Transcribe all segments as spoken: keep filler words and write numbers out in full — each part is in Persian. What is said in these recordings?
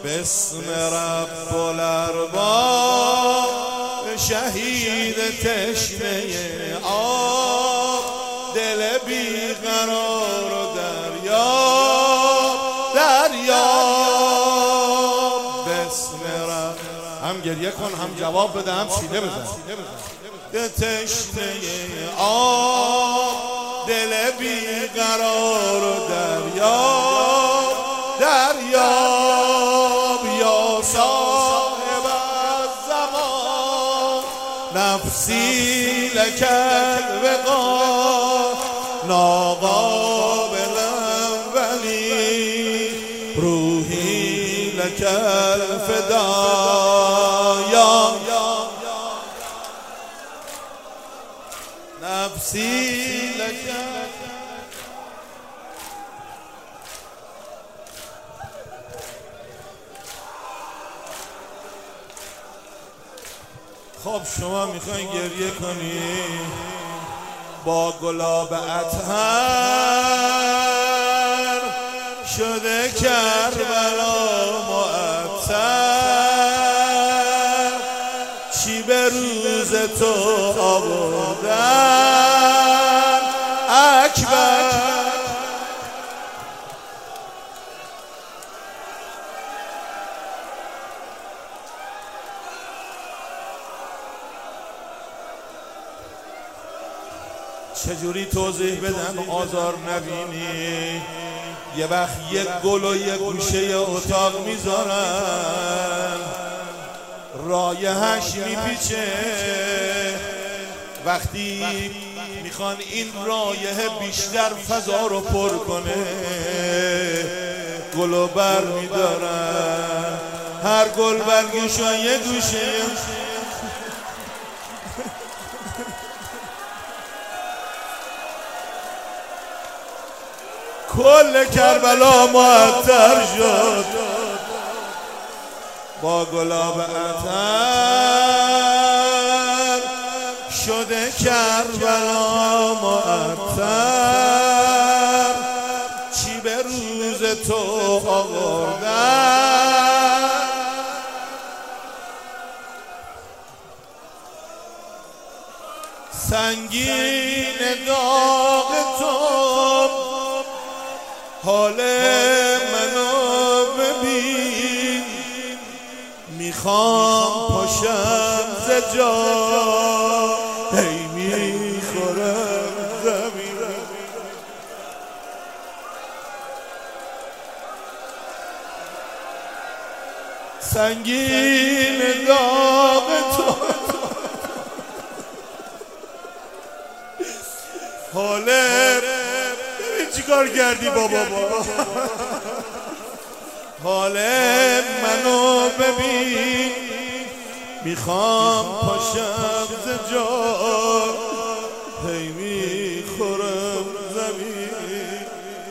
بسم رب الارباب شهید تشنه آب دل بیقرار و دریاب دریاب بسم رب. هم گریه کن هم جواب بده هم سینه بزن. تشنه آب دل بیقرار و دریاب دریاب یا صاحب الزمان نفسی لک الوقار ناقابلم ولی روحی لک الفدا یا نفسی لک. خب شما میخواین گریه کنی با گلاب اطهر شده کربلا معطر چی به روز تو آوردن اکبر. چجوری توضیح بدم آزار نبینی؟ یه وقت یک گل و یک گوشه اتاق میذارن رایحش میپیچه، وقتی میخوان این رایحه بیشتر فضا رو پر کنه گل و بر میدارن، هر گل برگشو یه گوشه کل کربلا معطر شد با گلاب عطر شده کربلا معطر چی به روز تو آوردن سنگین داغ تو حال منو ببین میخوام پاشم ز جا هی میخورم زمین سنگین داغ تو حال چیکار کردی بابا بابا حال منو ببین میخوام پاشم ز جا هی میخورم زمین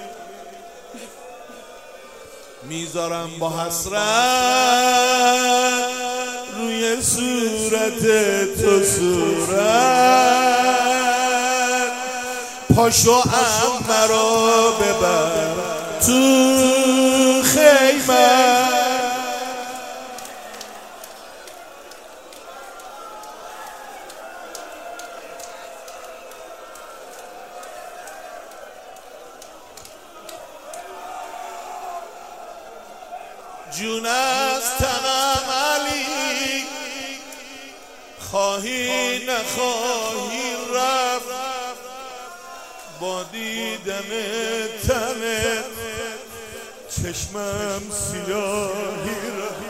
میذارم با حسرت روی صورت تو صورت پاشو عمه رو ببر تو خیمه جون از تنم علی خواهی نخواهی رفت با دیدن تنت چشمم سیاهی رفت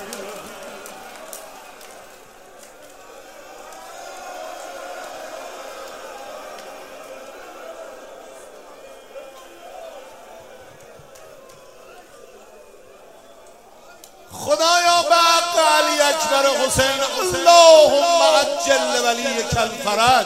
خدایا به حق علی اکبر حسین اللهم عجل ولیک الفرج.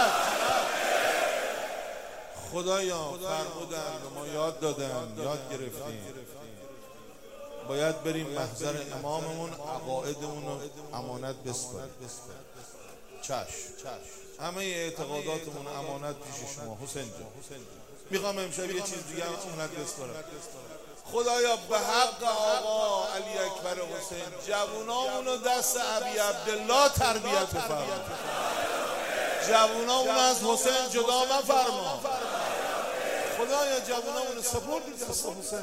خدایا فرمودن ما یاد دادن یاد گرفتیم باید بریم محضر اماممون عقایدمون رو امانت بسپاریم. چشم همه اعتقاداتمون امانت پیش شما حسین جان. میخوام امشب یه چیز دیگه امانت بسپارم. خدایا به حق آقا علی اکبر حسین جوونامونو دست ابی عبدالله تربیت بفرما، جوونامونو از حسین جدا مفرما خدایا، جوونامونو سپردی دست حسین.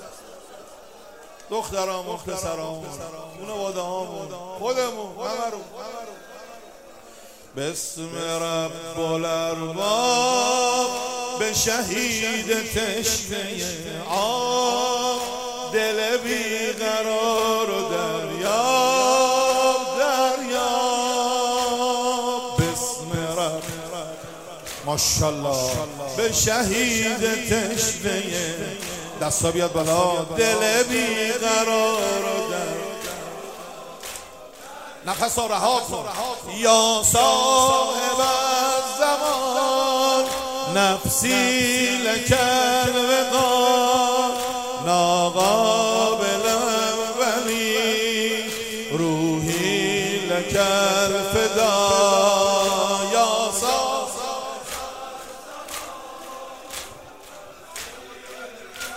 دخترام مختصرام خانواده هامون خودمون همرون بسم رب الارباب به شهید تشنه آب دل بیقرار و دریاب دریاب بسم رب ماشاءالله به شهید تشنه دستا بیاد بالا دل بیقرار و دریاب نفس رو رها کن یا صاحب الزمان نفسی لکن وقار ناقابل ولی روحی لکن فدا